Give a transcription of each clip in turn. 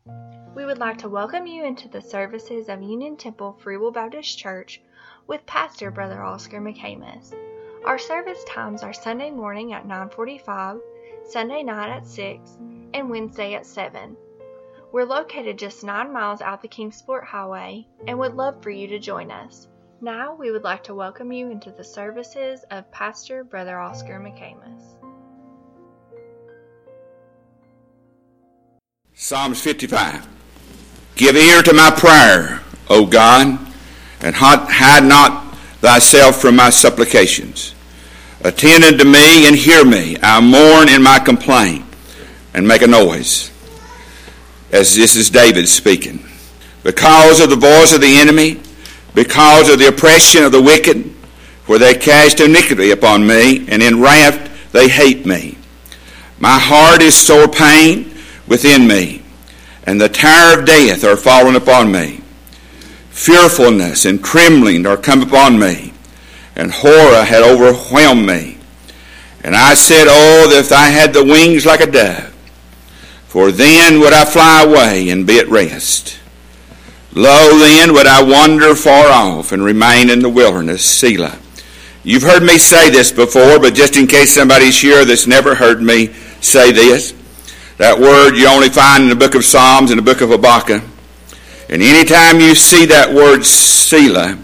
We would like to welcome you into the services of Union Temple Free Will Baptist Church with Pastor Brother Oscar McCamus. Our service times are Sunday morning at 9:45, Sunday night at 6, and Wednesday at 7. We're located just 9 miles out the Kingsport Highway and would love for you to join us. Now we would like to welcome you into the services of Pastor Brother Oscar McCamus. Psalms 55. Give ear to my prayer, O God, and hide not thyself from my supplications. Attend unto me and hear me. I mourn in my complaint and make a noise. As this is David speaking. Because of the voice of the enemy, because of the oppression of the wicked, for they cast iniquity upon me, and in wrath they hate me. My heart is sore pain within me, and the terror of death are fallen upon me. Fearfulness and trembling are come upon me, and horror had overwhelmed me. And I said, Oh, that if I had the wings like a dove, for then would I fly away and be at rest. Lo, then would I wander far off and remain in the wilderness, Selah. You've heard me say this before, but just in case somebody's here that's never heard me say this, that word you only find in the book of Psalms and the book of Habakkuk. And anytime you see that word Selah,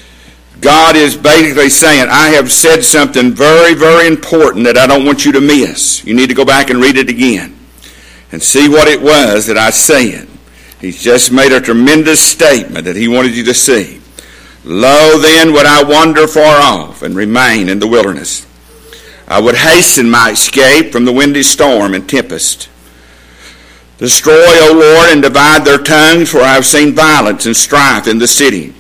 God is basically saying, I have said something very, very important that I don't want you to miss. You need to go back and read it again and see what it was that I said. He's just made a tremendous statement that he wanted you to see. Lo, then would I wander far off and remain in the wilderness. I would hasten my escape from the windy storm and tempest. Destroy, O Lord, and divide their tongues, for I have seen violence and strife in the city.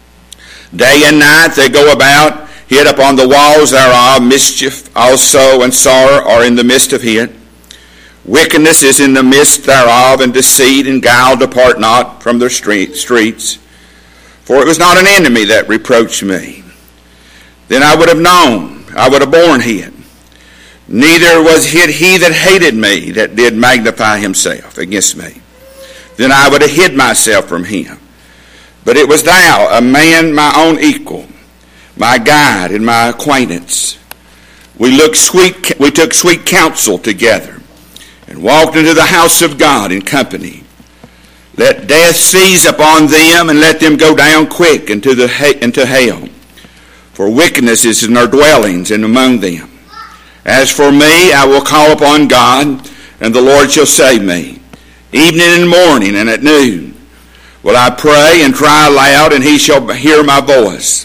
Day and night they go about, hid upon the walls thereof. Mischief also and sorrow are in the midst of it. Wickedness is in the midst thereof, and deceit and guile depart not from their streets. For it was not an enemy that reproached me. Then I would have known, I would have borne it. Neither was it he that hated me that did magnify himself against me. Then I would have hid myself from him. But it was thou, a man my own equal, my guide and my acquaintance. We took sweet counsel together, and walked into the house of God in company. Let death seize upon them, and let them go down quick into hell. For wickedness is in their dwellings and among them. As for me, I will call upon God, and the Lord shall save me. Evening and morning and at noon will I pray and cry aloud, and he shall hear my voice.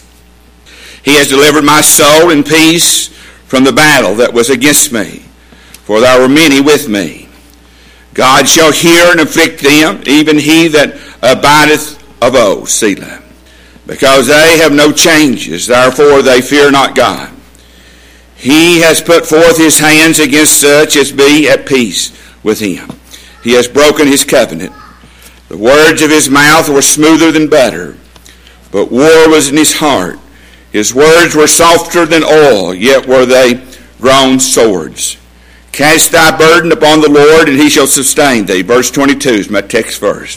He has delivered my soul in peace from the battle that was against me. For there were many with me. God shall hear and afflict them, even he that abideth of old, Selah. Because they have no changes, therefore they fear not God. He has put forth his hands against such as be at peace with him. He has broken his covenant. The words of his mouth were smoother than butter, but war was in his heart. His words were softer than oil, yet were they drawn swords. Cast thy burden upon the Lord, and he shall sustain thee. Verse 22 is my text verse.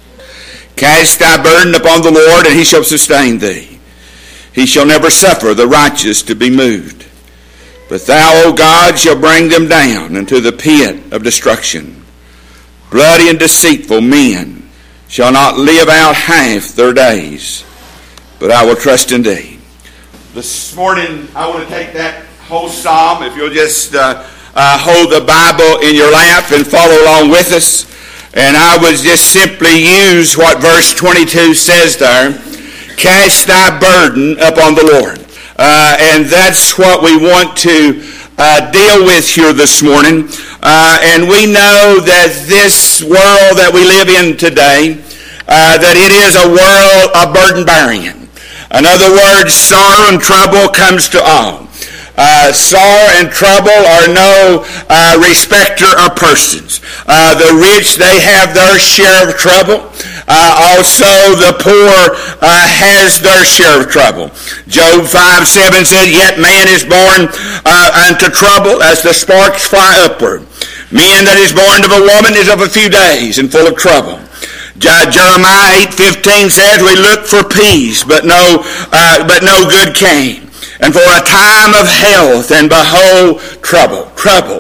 Cast thy burden upon the Lord, and he shall sustain thee. He shall never suffer the righteous to be moved. But thou, O God, shalt bring them down into the pit of destruction. Bloody and deceitful men shall not live out half their days, but I will trust in thee. This morning, I want to take that whole psalm, if you'll just hold the Bible in your lap and follow along with us. And I would just simply use what verse 22 says there. Cast thy burden upon the Lord. And that's what we want to deal with here this morning. And we know that this world that we live in today, that it is a world of burden bearing. In other words, sorrow and trouble comes to all. Sorrow and trouble are no respecter of persons. The rich, they have their share of trouble. Also, the poor has their share of trouble. Job 5:7 said, Yet man is born unto trouble as the sparks fly upward. Man that is born of a woman is of a few days and full of trouble. Jeremiah 8:15 says, we looked for peace, but no good came. And for a time of health, and behold, trouble.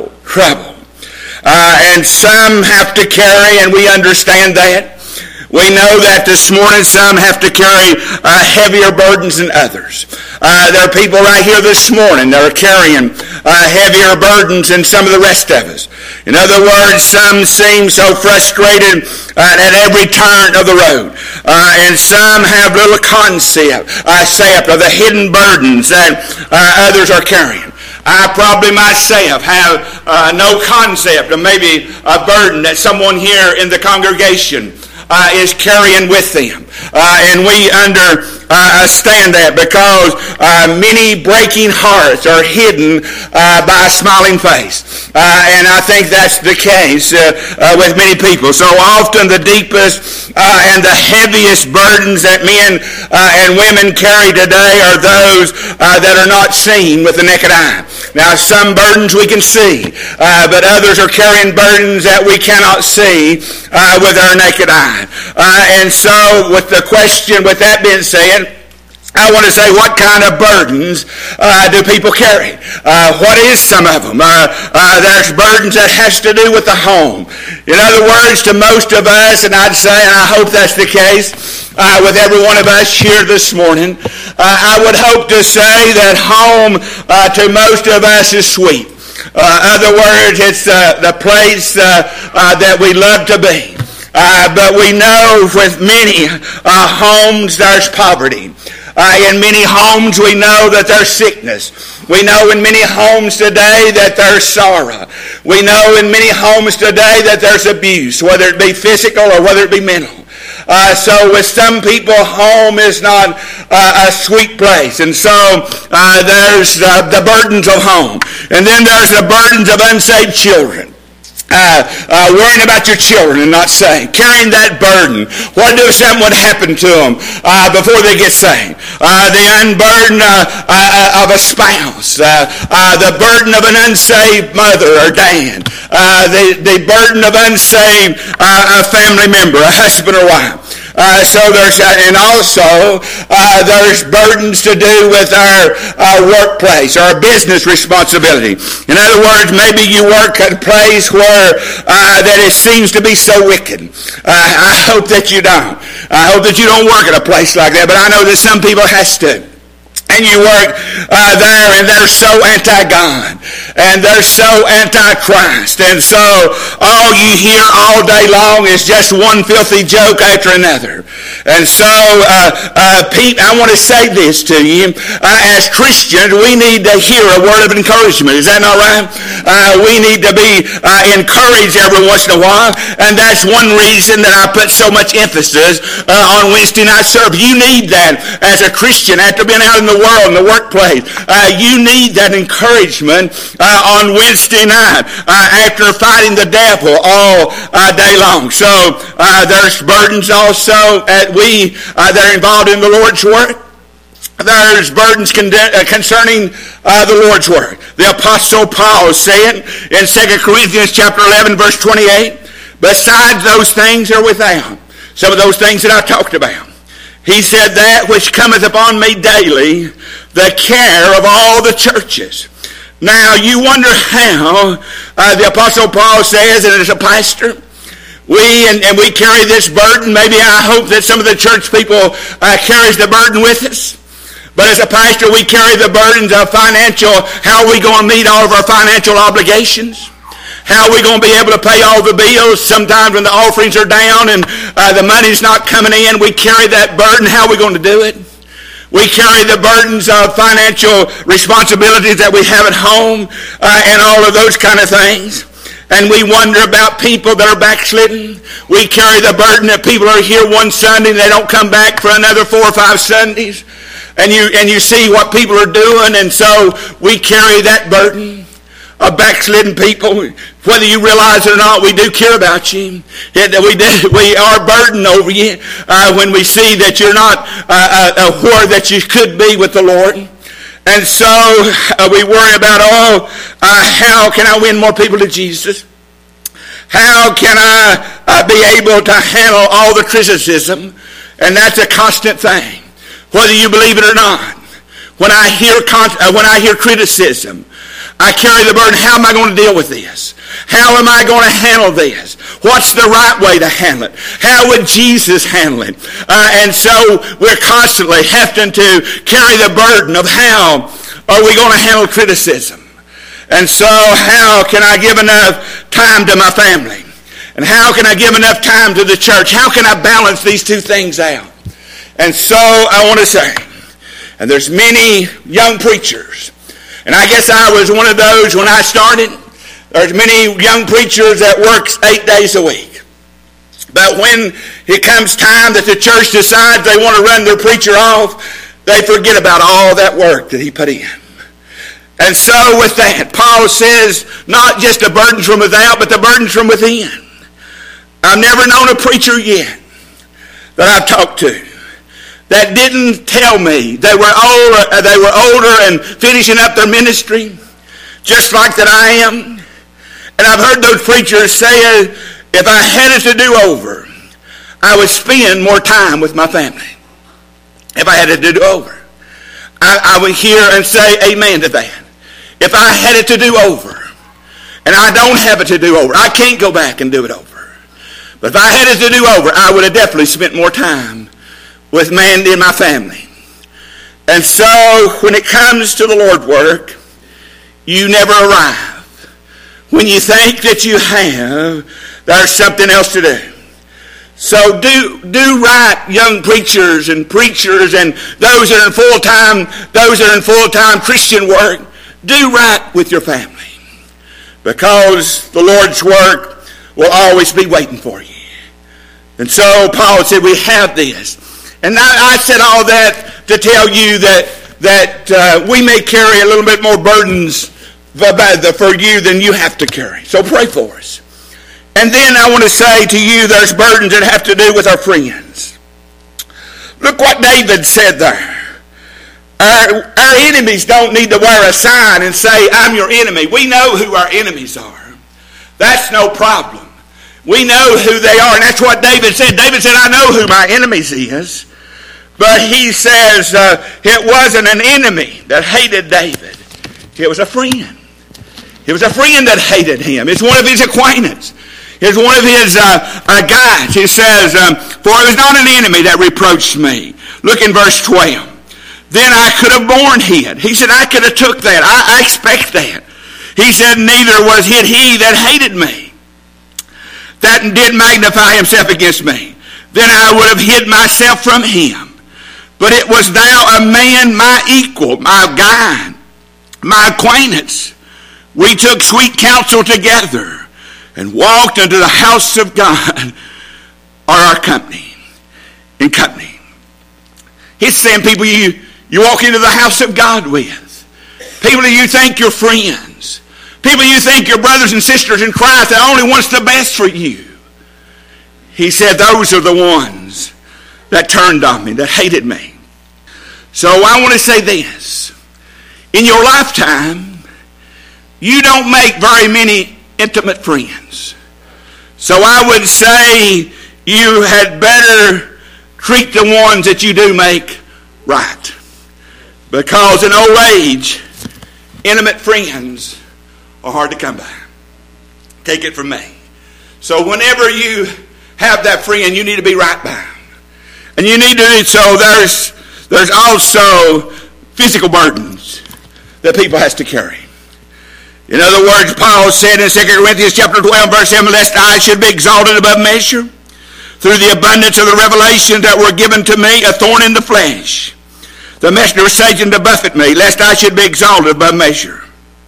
And some have to carry, and we understand that. We know that this morning some have to carry heavier burdens than others. There are people right here this morning that are carrying heavier burdens than some of the rest of us. In other words, some seem so frustrated at every turn of the road. And some have little concept of the hidden burdens that others are carrying. I probably myself have no concept of maybe a burden that someone here in the congregation is carrying with them. And we understand that because many breaking hearts are hidden by a smiling face. And I think that's the case with many people. So often the deepest and the heaviest burdens that men and women carry today are those that are not seen with the naked eye. Now, some burdens we can see, but others are carrying burdens that we cannot see with our naked eye. And so, with that being said, I want to say, what kind of burdens do people carry? What is some of them? There's burdens that has to do with the home. In other words, to most of us, and I'd say, and I hope that's the case with every one of us here this morning, I would hope to say that home to most of us is sweet. Other words, it's the place that we love to be. But we know with many homes there's poverty. In many homes we know that there's sickness. We know in many homes today that there's sorrow. We know in many homes today that there's abuse, whether it be physical or whether it be mental. So with some people, home is not a sweet place. And so there's the burdens of home. And then there's the burdens of unsaved children. Worrying about your children and not saved, carrying that burden. What if something would happen to them before they get saved? The unburden of a spouse, the burden of an unsaved mother or dad, the burden of unsaved a family member, a husband or wife. So there's burdens to do with our workplace, our business responsibility. In other words, maybe you work at a place where that it seems to be so wicked. I hope that you don't. I hope that you don't work at a place like that, but I know that some people has to. And you work there, and they're so anti-God, and they're so anti-Christ, and so all you hear all day long is just one filthy joke after another. And so, Pete, I want to say this to you. As Christians, we need to hear a word of encouragement. Is that not right? We need to be encouraged every once in a while, and that's one reason that I put so much emphasis on Wednesday night service. You need that as a Christian after being out in the world, in the workplace. You need that encouragement on Wednesday night after fighting the devil all day long. So there's burdens also that are involved in the Lord's work. There's burdens concerning the Lord's work. The Apostle Paul said in 2 Corinthians chapter 11, verse 28, besides those things are without. Some of those things that I talked about. He said, that which cometh upon me daily, the care of all the churches. Now, you wonder how the Apostle Paul says, and as a pastor, we carry this burden. Maybe I hope that some of the church people carries the burden with us. But as a pastor, we carry the burdens of financial. How are we going to meet all of our financial obligations? How are we going to be able to pay all the bills sometimes when the offerings are down and the money's not coming in? We carry that burden. How are we going to do it? We carry the burdens of financial responsibilities that we have at home and all of those kind of things. And we wonder about people that are backslidden. We carry the burden that people are here one Sunday and they don't come back for another 4 or 5 Sundays. And you see what people are doing, and so we carry that burden of backslidden people. Whether you realize it or not, we do care about you. We are burdened over you when we see that you're not where that you could be with the Lord. And so we worry about, how can I win more people to Jesus? How can I be able to handle all the criticism? And that's a constant thing, whether you believe it or not. When I hear criticism, I carry the burden. How am I going to deal with this? How am I going to handle this? What's the right way to handle it? How would Jesus handle it? And so we're constantly having to carry the burden of how are we going to handle criticism? And so how can I give enough time to my family? And how can I give enough time to the church? How can I balance these two things out? And so I want to say, and there's many young preachers, and I guess I was one of those when I started. There's many young preachers that works 8 days a week. But when it comes time that the church decides they want to run their preacher off, they forget about all that work that he put in. And so with that, Paul says, not just the burdens from without, but the burdens from within. I've never known a preacher yet that I've talked to that didn't tell me they were older and finishing up their ministry, just like that I am. And I've heard those preachers say, if I had it to do over, I would spend more time with my family. If I had it to do over, I would hear and say amen to that. If I had it to do over, and I don't have it to do over, I can't go back and do it over. But if I had it to do over, I would have definitely spent more time with Mandy and my family. And so when it comes to the Lord work, you never arrive. When you think that you have, there's something else to do. So do right, young preachers and those that are in full-time Christian work. Do right with your family, because the Lord's work will always be waiting for you. And so Paul said we have this. And I said all that to tell you that we may carry a little bit more burdens for you than you have to carry. So pray for us. And then I want to say to you, there's burdens that have to do with our friends. Look what David said there. Our enemies don't need to wear a sign and say, I'm your enemy. We know who our enemies are. That's no problem. We know who they are. And that's what David said. David said, I know who my enemies is. But he says it wasn't an enemy that hated David. It was a friend. It was a friend that hated him. It's one of his acquaintances. It's one of his guys. He says, for it was not an enemy that reproached me. Look in verse 12. Then I could have borne it. He said, I could have took that. I expect that. He said, neither was it he that hated me, that did magnify himself against me. Then I would have hid myself from him. But it was thou a man, my equal, my guide, my acquaintance. We took sweet counsel together and walked into the house of God, or our company, in company. He's saying people you walk into the house of God with. People that you think you're friends. People you think you're brothers and sisters in Christ that only wants the best for you. He said those are the ones that turned on me, that hated me. So I want to say this. In your lifetime, you don't make very many intimate friends. So I would say you had better treat the ones that you do make right. Because in old age, intimate friends are hard to come by. Take it from me. So whenever you have that friend, you need to be right by them. And you need to, so there's also physical burdens that people has to carry. In other words, Paul said in 2 Corinthians chapter 12, verse 7, lest I should be exalted above measure through the abundance of the revelations that were given to me, a thorn in the flesh, the messenger of Satan to buffet me, lest I should be exalted above measure.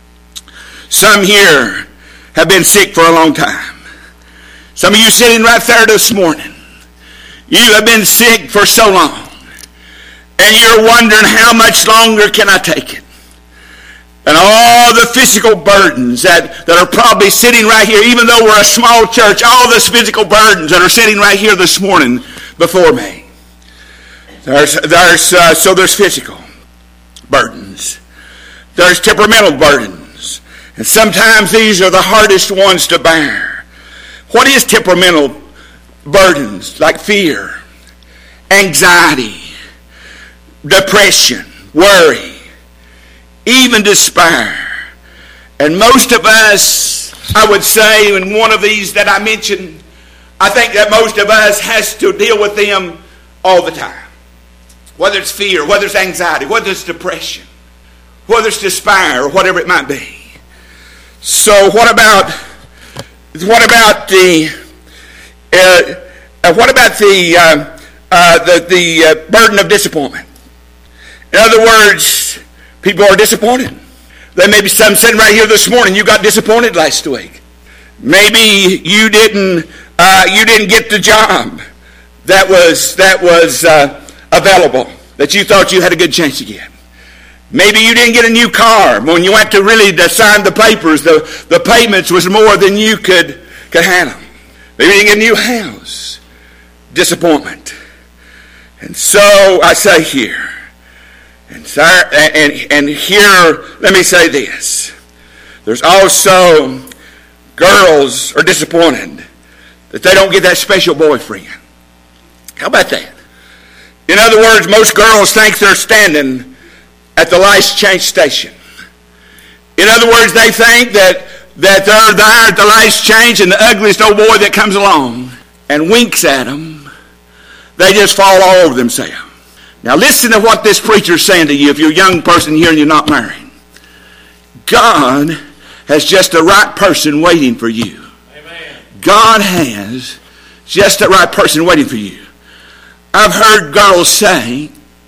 Some here have been sick for a long time. Some of you sitting right there this morning, you have been sick for so long. And you're wondering, how much longer can I take it? And all the physical burdens that are probably sitting right here, even though we're a small church, all those physical burdens that are sitting right here this morning before me. There's physical burdens. There's temperamental burdens. And sometimes these are the hardest ones to bear. What is temperamental burdens? Like fear, anxiety, depression, worry, even despair. And most of us, I would say, in one of these that I mentioned, I think that most of us has to deal with them all the time. Whether it's fear, whether it's anxiety, whether it's depression, whether it's despair, or whatever it might be. So what about the burden of disappointment? In other words, people are disappointed. There may be some sitting right here this morning. You got disappointed last week. Maybe you didn't get the job that was available that you thought you had a good chance to get. Maybe you didn't get a new car. When you went to really sign the papers, the payments was more than you could handle. Maybe you didn't get a new house. Disappointment. And so I say here, and here, let me say this. There's also girls are disappointed that they don't get that special boyfriend. How about that? In other words, most girls think they're standing at the life's change station. In other words, they think that they're there at the life's change, and the ugliest old boy that comes along and winks at them, they just fall all over themselves. Now listen to what this preacher is saying to you if you're a young person here and you're not married. God has just the right person waiting for you. Amen. God has just the right person waiting for you. I've heard girls say,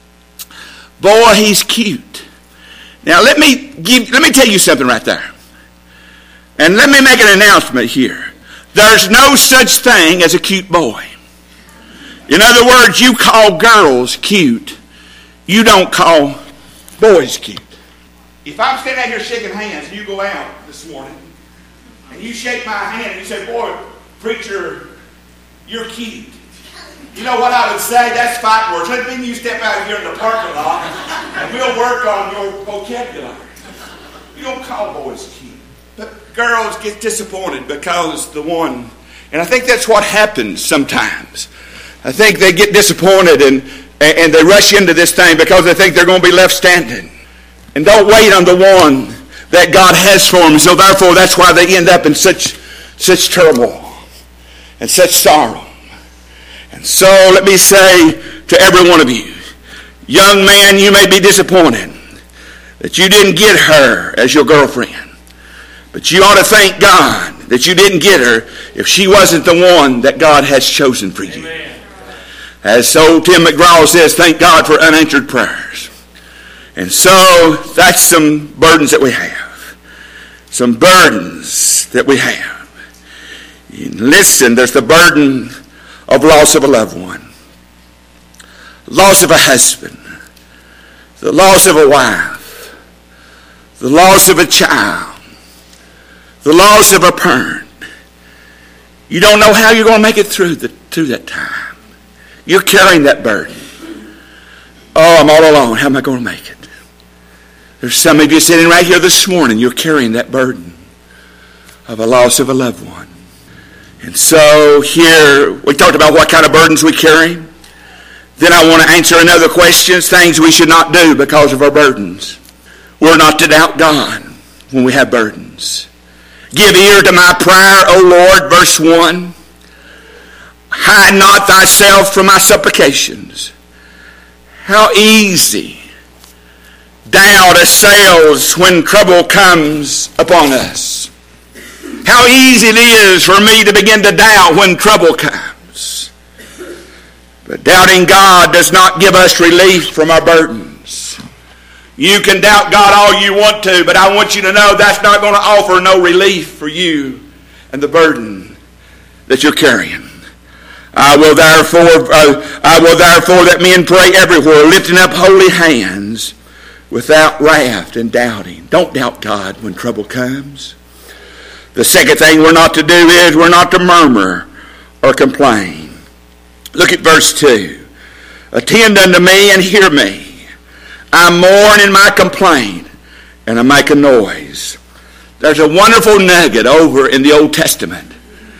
boy, he's cute. Now let me tell you something right there. And let me make an announcement here. There's no such thing as a cute boy. In other words, you call girls cute. You don't call boys cute. If I'm standing out here shaking hands and you go out this morning and you shake my hand and you say, boy, preacher, you're cute. You know what I would say? That's fighting words. Let me you step out here in the parking lot and we'll work on your vocabulary. You don't call boys cute. But girls get disappointed because the one, and I think that's what happens sometimes. I think they get disappointed and they rush into this thing because they think they're going to be left standing. And don't wait on the one that God has for them. So therefore, that's why they end up in such turmoil and such sorrow. And so let me say to every one of you, young man, you may be disappointed that you didn't get her as your girlfriend. But you ought to thank God that you didn't get her if she wasn't the one that God has chosen for you. Amen. As old Tim McGraw says, thank God for unanswered prayers. And so that's some burdens that we have. Some burdens that we have. And listen, there's the burden of loss of a loved one. Loss of a husband. The loss of a wife. The loss of a child. The loss of a parent. You don't know how you're going to make it through that time. You're carrying that burden. Oh, I'm all alone. How am I going to make it? There's some of you sitting right here this morning. You're carrying that burden of a loss of a loved one. And so here, we talked about what kind of burdens we carry. Then I want to answer another question, things we should not do because of our burdens. We're not to doubt God when we have burdens. Give ear to my prayer, O Lord, verse 1. Hide not thyself from my supplications. How easy doubt assails when trouble comes upon us. How easy it is for me to begin to doubt when trouble comes. But doubting God does not give us relief from our burdens. You can doubt God all you want to, but I want you to know that's not going to offer no relief for you and the burden that you're carrying. I will therefore that men pray everywhere, lifting up holy hands without wrath and doubting. Don't doubt God when trouble comes. The second thing we're not to do is we're not to murmur or complain. Look at verse 2. Attend unto me and hear me. I mourn in my complaint, and I make a noise. There's a wonderful nugget over in the Old Testament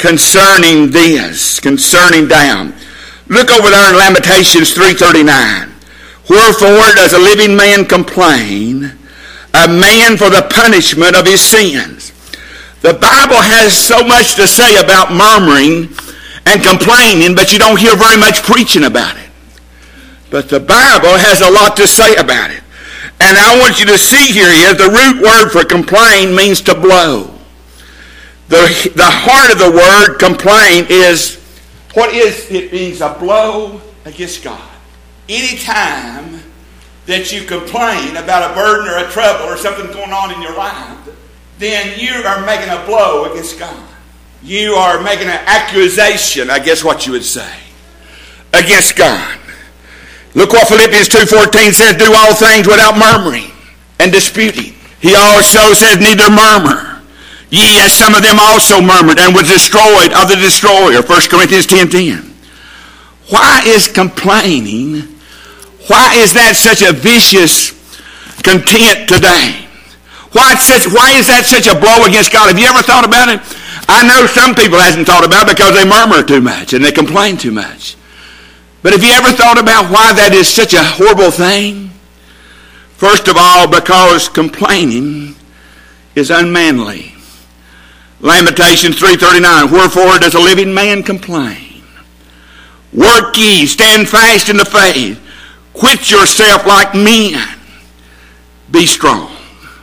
concerning this, concerning down. Look over there in Lamentations 3:39. Wherefore does a living man complain, a man for the punishment of his sins? The Bible has so much to say about murmuring and complaining, but you don't hear very much preaching about it. But the Bible has a lot to say about it. And I want you to see here is the root word for complain means to blow. The heart of the word complain is, what is it? Means a blow against God. Any time that you complain about a burden or a trouble or something going on in your life, then you are making a blow against God. You are making an accusation, I guess what you would say, against God. Look what Philippians 2:14 says, do all things without murmuring and disputing. He also says, neither murmur. Ye, as some of them also murmured and was destroyed of the destroyer. 1 Corinthians 10:10. Why is complaining, why is that such a vicious content today? Why is that such a blow against God? Have you ever thought about it? I know some people hasn't thought about it because they murmur too much and they complain too much. But have you ever thought about why that is such a horrible thing? First of all, because complaining is unmanly. Lamentations 3:39, wherefore does a living man complain? Work ye, stand fast in the faith. Quit yourself like men. Be strong.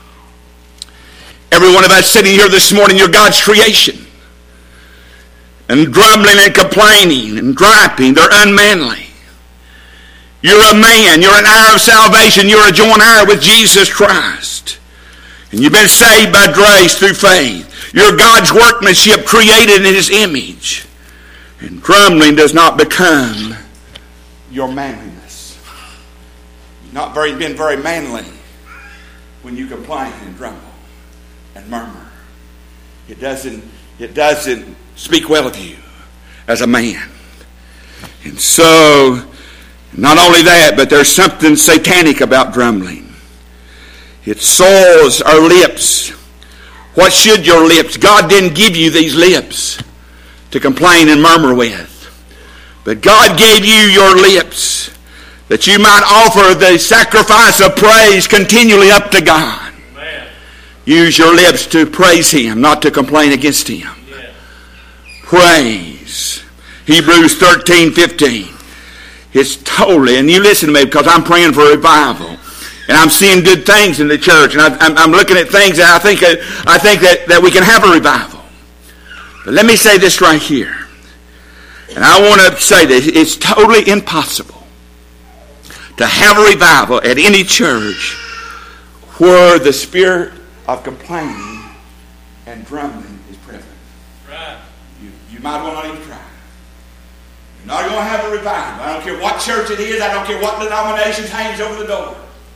Every one of us sitting here this morning, you're God's creation. And grumbling and complaining and griping, they're unmanly. You're a man. You're an heir of salvation. You're a joint heir with Jesus Christ. And you've been saved by grace through faith. You're God's workmanship created in His image. And grumbling does not become your manliness. You've not been very manly when you complain and grumble and murmur. It doesn't speak well of you as a man. And so, not only that, but there's something satanic about grumbling. It soils our lips. What should your lips? God didn't give you these lips to complain and murmur with. But God gave you your lips that you might offer the sacrifice of praise continually up to God. Amen. Use your lips to praise Him, not to complain against Him. Yeah. Praise. Hebrews 13:15. It's totally, and you listen to me because I'm praying for revival. And I'm seeing good things in the church. And I'm looking at things that I think that we can have a revival. But let me say this right here. And I want to say this. It's totally impossible to have a revival at any church where the spirit of complaining and grumbling is present. Right. You might well not even try. You're not going to have a revival. I don't care what church it is. I don't care what denomination hangs over the door.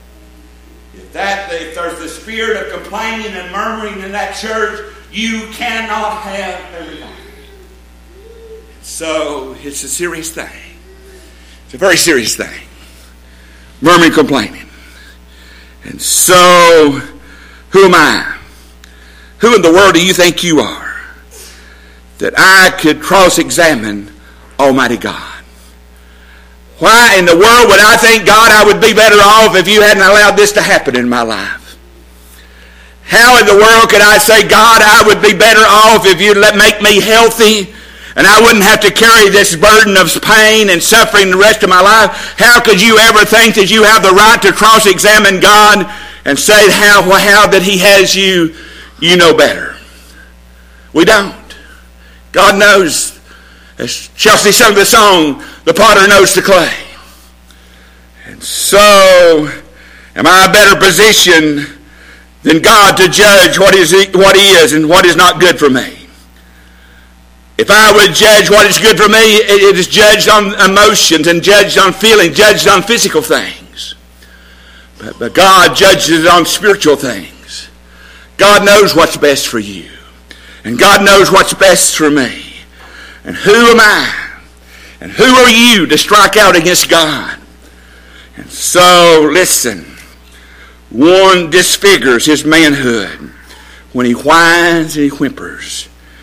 If there's the spirit of complaining and murmuring in that church, you cannot have a revival. So it's a serious thing. It's a very serious thing. Murmuring, complaining. And so, who am I? Who in the world do you think you are that I could cross-examine Almighty God? Why in the world would I think, God, I would be better off if you hadn't allowed this to happen in my life? How in the world could I say, God, I would be better off if you'd make me healthy and I wouldn't have to carry this burden of pain and suffering the rest of my life? How could you ever think that you have the right to cross-examine God and say how that He has you know better? We don't. God knows. As Chelsea sung the song, the potter knows the clay. And so, am I a better position than God to judge what is and what is not good for me? If I would judge what is good for me, it is judged on emotions and judged on feelings, judged on physical things. But God judges on spiritual things. God knows what's best for you. And God knows what's best for me. And who am I? And who are you to strike out against God? And so, listen. One disfigures his manhood when he whines and he whimpers.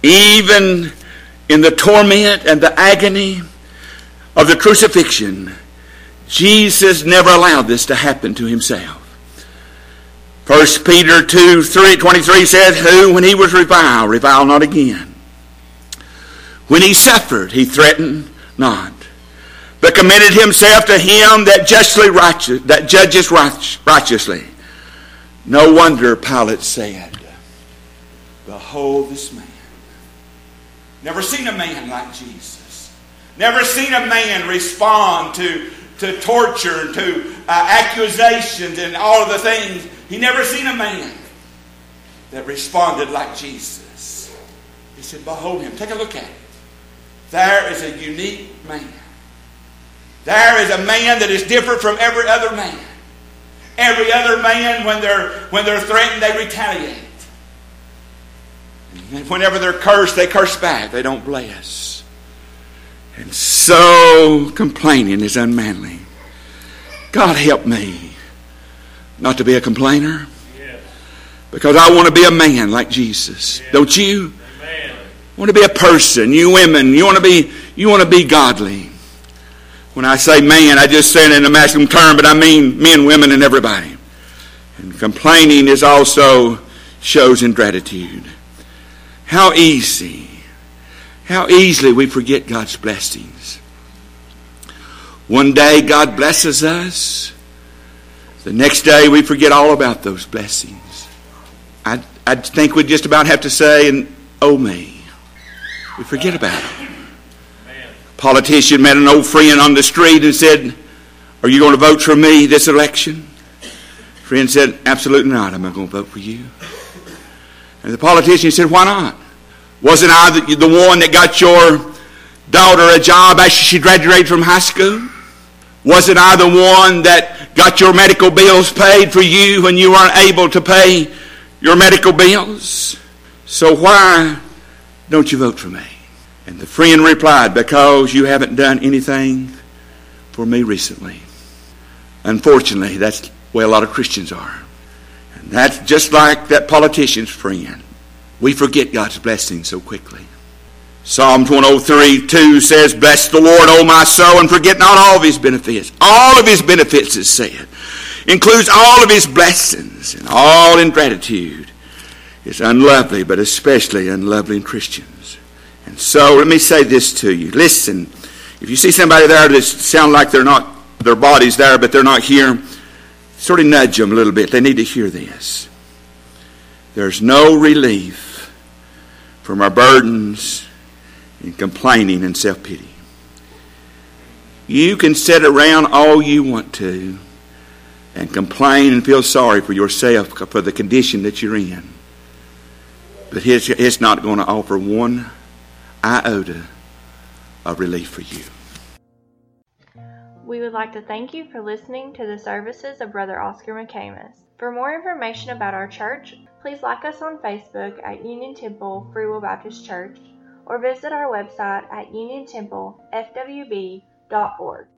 Even in the torment and the agony of the crucifixion, Jesus never allowed this to happen to himself. 1 Peter 2:23 says, who, when he was reviled not again. When he suffered, he threatened not, but committed himself to him that judges righteously. No wonder Pilate said, behold this man. Never seen a man like Jesus. Never seen a man respond to torture, to accusations and all of the things. He never seen a man that responded like Jesus. He said, behold him. Take a look at it. There is a unique man. There is a man that is different from every other man. Every other man, when they're threatened, they retaliate. And whenever they're cursed, they curse back. They don't bless. And so complaining is unmanly. God help me not to be a complainer. Yes. Because I want to be a man like Jesus. Yes. Don't you? Amen. I want to be a person. You women, you want to be godly. When I say man, I just say it in a masculine term, but I mean men, women, and everybody. And complaining is also shows ingratitude. How easily we forget God's blessings. One day God blesses us. The next day we forget all about those blessings. I think we'd just about have to say, oh me. We forget about it. A politician met an old friend on the street and said, are you going to vote for me this election? Friend said, absolutely not. I'm not going to vote for you. And the politician said, why not? Wasn't I the one that got your daughter a job after she graduated from high school? Wasn't I the one that got your medical bills paid for you when you weren't able to pay your medical bills? So why don't you vote for me? And the friend replied, because you haven't done anything for me recently. Unfortunately, that's the way a lot of Christians are. And that's just like that politician's friend. We forget God's blessings so quickly. Psalms 103:2 says, bless the Lord, O my soul, and forget not all of his benefits. All of his benefits, is said. Includes all of his blessings, and all ingratitude is unlovely, but especially unlovely in Christians. And so let me say this to you. Listen, if you see somebody there that sound like their body's there, but they're not here, sort of nudge them a little bit. They need to hear this. There's no relief from our burdens and complaining and self-pity. You can sit around all you want to and complain and feel sorry for yourself for the condition that you're in. But it's not going to offer one iota of relief for you. We would like to thank you for listening to the services of Brother Oscar McCamus. For more information about our church, please like us on Facebook at Union Temple Free Will Baptist Church or visit our website at uniontemplefwb.org.